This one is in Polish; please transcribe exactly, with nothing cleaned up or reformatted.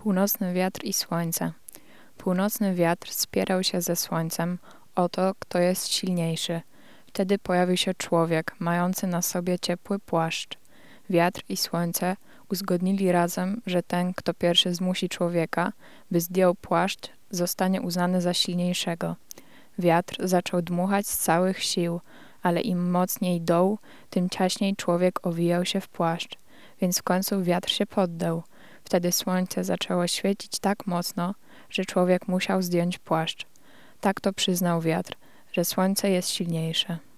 Północny wiatr i słońce. Północny wiatr spierał się ze słońcem o to, kto jest silniejszy. Wtedy pojawił się człowiek, mający na sobie ciepły płaszcz. Wiatr i słońce uzgodnili razem, że ten, kto pierwszy zmusi człowieka, by zdjął płaszcz, zostanie uznany za silniejszego. Wiatr zaczął dmuchać z całych sił, ale im mocniej dął, tym ciaśniej człowiek owijał się w płaszcz, więc w końcu wiatr się poddał. Wtedy słońce zaczęło świecić tak mocno, że człowiek musiał zdjąć płaszcz. Tak to przyznał wiatr, że słońce jest silniejsze.